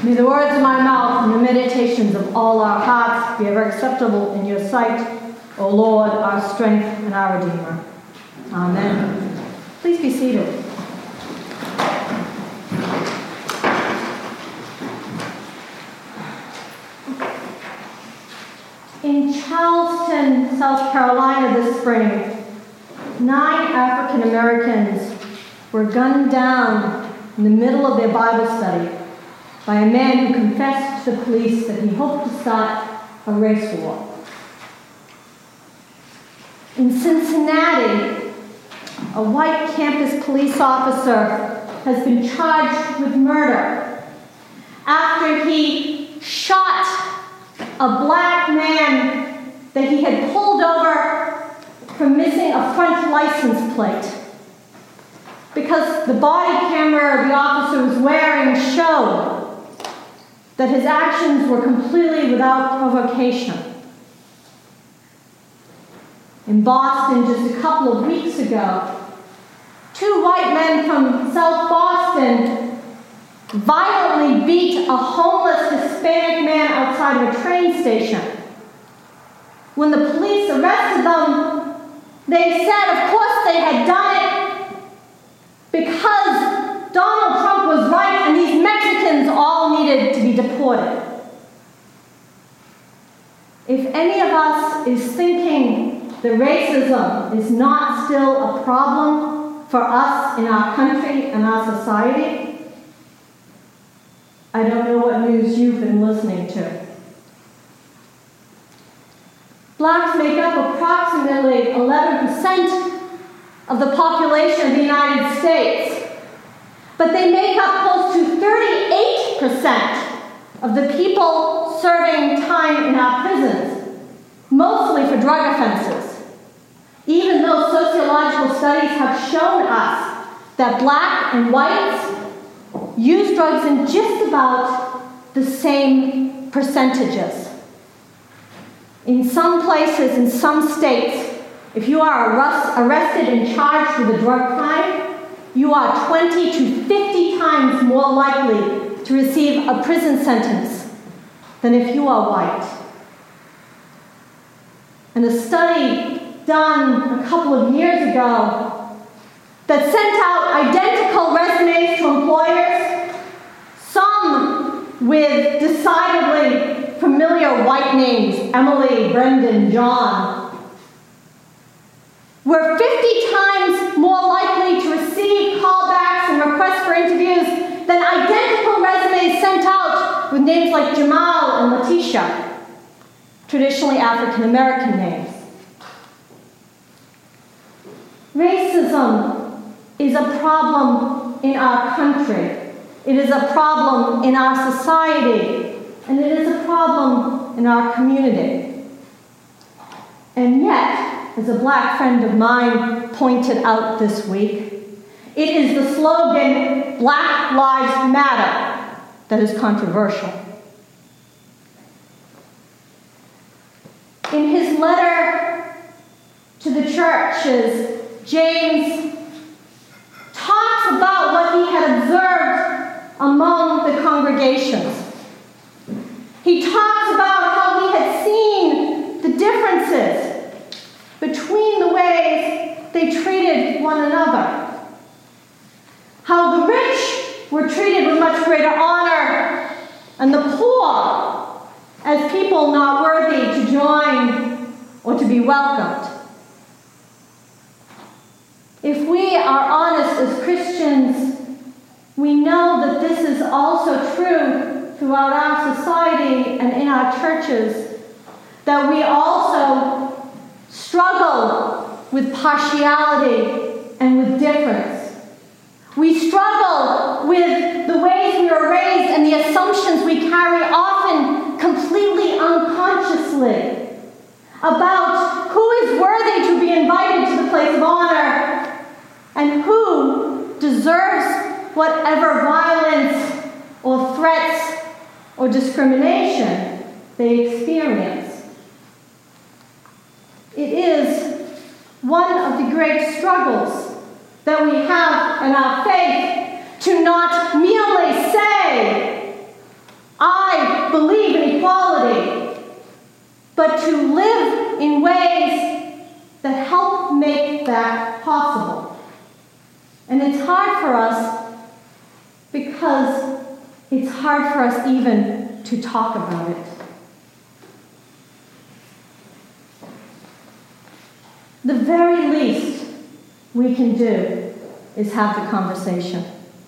May the words of my mouth and the meditations of all our hearts be ever acceptable in your sight, O Lord, our strength and our Redeemer. Amen. Please be seated. In Charleston, South Carolina this spring, 9 African Americans were gunned down in the middle of their Bible study by a man who confessed to the police that he hoped to start a race war. In Cincinnati, a white campus police officer has been charged with murder after he shot a black man that he had pulled over for missing a front license plate because the body camera the officer was wearing showed that his actions were completely without provocation. In Boston, just a couple of weeks ago, 2 white men from South Boston violently beat a homeless Hispanic man outside of a train station. When the police arrested them, they said, of course, they had done it because Donald Trump was right and these Mexicans all needed to be deported. If any of us is thinking that racism is not still a problem for us in our country and our society, I don't know what news you've been listening to. Blacks make up approximately 11% of the population of the United States, but they make up close to 38% of the people serving time in our prisons, mostly for drug offenses, even though sociological studies have shown us that black and whites use drugs in just about the same percentages. In some places, in some states, if you are arrested and charged with a drug crime, you are 20 to 50 times more likely to receive a prison sentence than if you are white. And a study done a couple of years ago that sent out identical resumes to employers, some with decidedly familiar white names, Emily, Brendan, John, were 50 times more likely to receive callbacks and requests for interviews than identical resumes sent out with names like Jamal and Letitia, traditionally African American names. Racism is a problem in our country. It is a problem in our society, and it is a problem in our community. And yet, as a black friend of mine pointed out this week, it is the slogan, Black Lives Matter, that is controversial. In his letter to the churches, James talks about what he had observed among the congregations. He talks about how he had seen the differences between the ways they treated one another. How the rich were treated with much greater honor, and the poor as people not worthy to join or to be welcomed. If we are honest as Christians, we know that this is also true throughout our society and in our churches, that we also struggle with partiality and with difference. We struggle with the ways we are raised and the assumptions we carry, often completely unconsciously, about who is worthy to be invited to the place of honor and who deserves whatever violence or threats or discrimination they experience. It is one of the great struggles that we have in our faith to not merely say but to live in ways that help make that possible. And it's hard for us because it's hard for us even to talk about it. The very least we can do is have the conversation.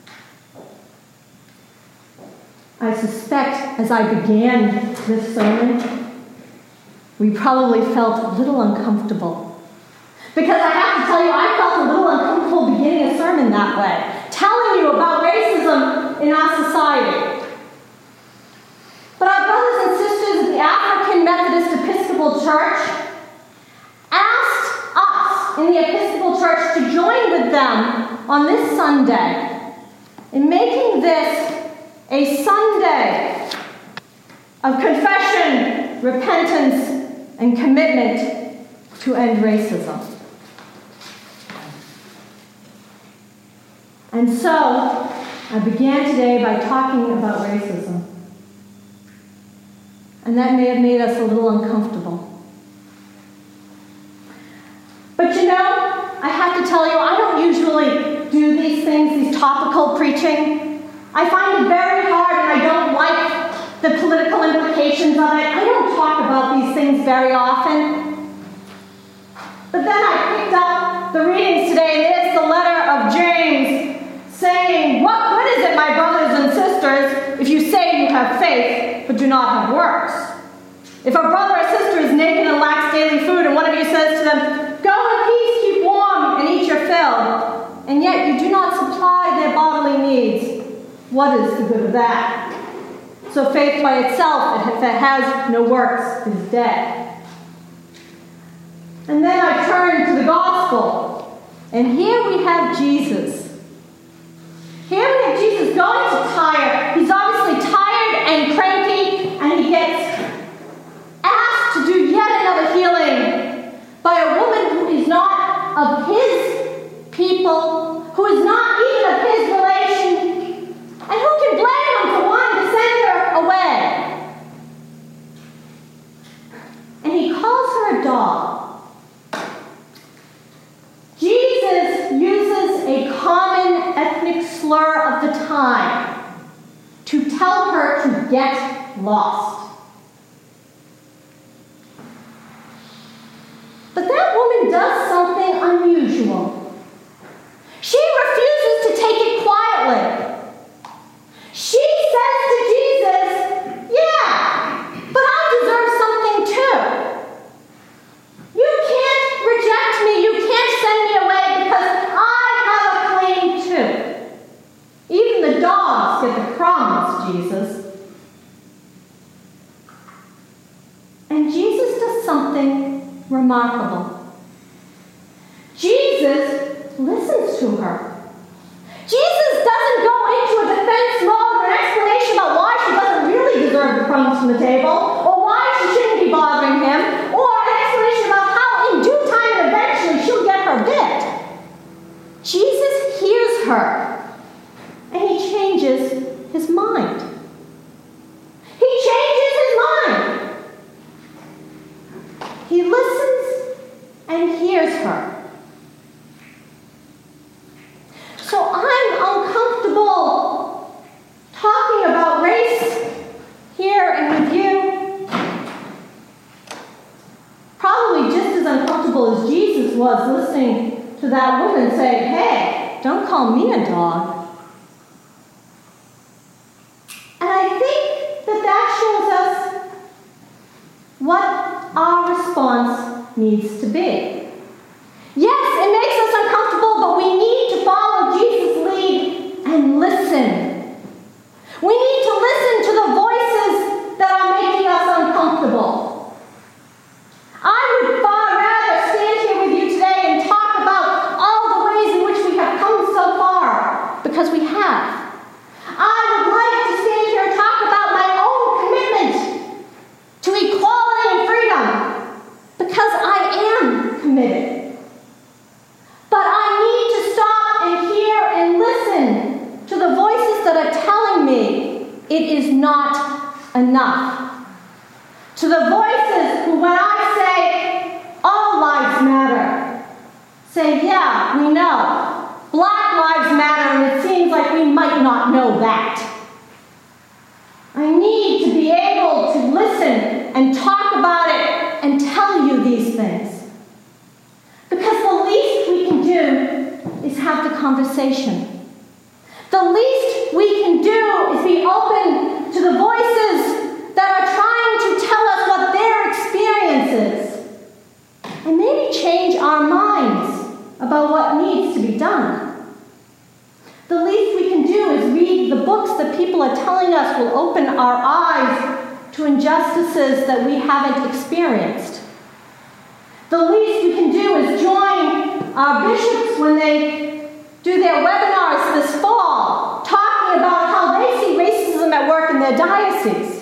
I suspect as I began this sermon, we probably felt a little uncomfortable. Because I have to tell you, I felt a little uncomfortable beginning a sermon that way, telling you about racism in our society. But our brothers and sisters at the African Methodist Episcopal Church asked us in the Episcopal Church to join with them on this Sunday in making this a Sunday of confession, repentance, and commitment to end racism. And so, I began today by talking about racism. And that may have made us a little uncomfortable. But you know, I have to tell you, I don't usually do these things, these topical preaching. I find it very hard, and I don't like the political implications of it. I don't talk about these things very often. But then I picked up the readings today, and it's the letter of James saying, "What good is it, my brothers and sisters, if you say you have faith, but do not have works? If a brother or sister is naked and lacks daily food, and one of you says to them, 'Go in peace, keep warm, and eat your fill,' and yet you do not supply their bodily needs, what is the good of that? So faith by itself, if it has no works, is dead." And then I turned to the gospel, and here we have Jesus. Here we have Jesus going to Tyre. He's obviously tired and cranky, and he gets asked to do yet another healing by a woman who is not of his people, who is not even of his relation. And who can blame him for wanting to send her away? And he calls her a dog. Jesus uses a common ethnic slur of the time to tell her to get lost. But that woman does something unusual. She refuses to take it quietly. She says to Jesus, "Yeah, but I deserve something too. You can't reject me. You can't send me away because I have a claim too. Even the dogs get the crumbs, Jesus." And Jesus does something remarkable. Jesus listens to her. Jesus doesn't go into a defense mode or an explanation about why she doesn't really deserve the crumbs from the table, or why she shouldn't be bothering him, or an explanation about how in due time and eventually she'll get her bit. Jesus hears her, and he changes his mind. He changes his mind. He listens and hears her. So I'm uncomfortable talking about race here and with you. Probably just as uncomfortable as Jesus was listening to that woman say, "Hey, don't call me a dog." And I think that shows us what our response needs to be. Yes, it makes us uncomfortable, but we need to follow Jesus' lead and listen. We need to listen to the voices that are making us uncomfortable. I would far rather stand here with you today and talk about all the ways in which we have come so far, because we have. I would like to stand here and talk about my own commitment to equality and freedom, because I am committed. But I need to stop and hear and listen to the voices that are telling me it is not enough. To the voices who, when I say all lives matter, say, yeah, we know. Black lives matter, and it seems like we might not know that. I need to be able to listen and talk about it and tell you these things. Because the least we can do is have the conversation. The least we can do is be open to the voices that are trying to tell us what their experience is. And maybe change our minds about what needs to be done. The least we can do is read the books that people are telling us will open our eyes to injustices that we haven't experienced. The least we can do is join our bishops when they do their webinars this fall, talking about how they see racism at work in their diocese.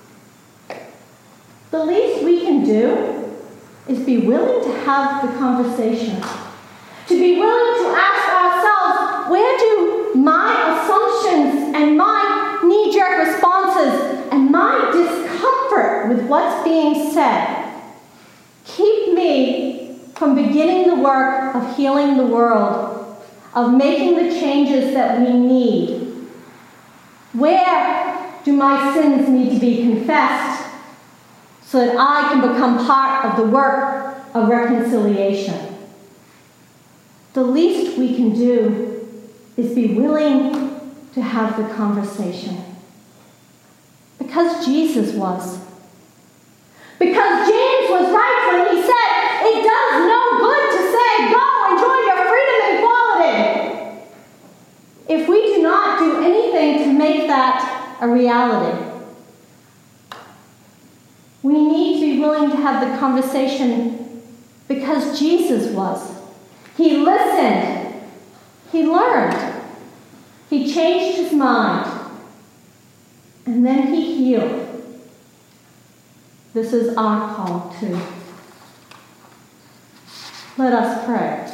The least we can do is be willing to have the conversation, to be willing to ask ourselves, where do my assumptions and my knee-jerk responses and my discomfort with what's being said keep me from beginning the work of healing the world, of making the changes that we need? Where do my sins need to be confessed so that I can become part of the work of reconciliation? The least we can do is be willing to have the conversation. Because Jesus was. Because James was right when he said, it does no good to say, go enjoy your freedom and equality, if we do not do anything to make that a reality. We need to be willing to have the conversation because Jesus was. He listened. He learned. He changed his mind. And then he healed. This is our call too. Let us pray.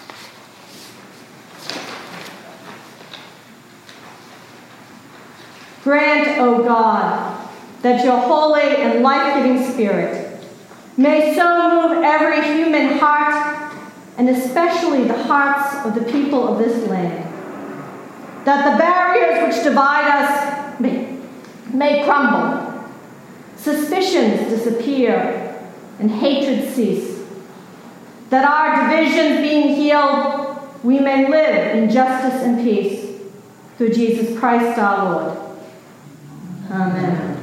Grant, O God, that your holy and life-giving Spirit may so move every human heart, and especially the hearts of the people of this land, that the barriers which divide us may crumble, suspicions disappear, and hatred cease, that our divisions being healed, we may live in justice and peace, through Jesus Christ our Lord. Amen.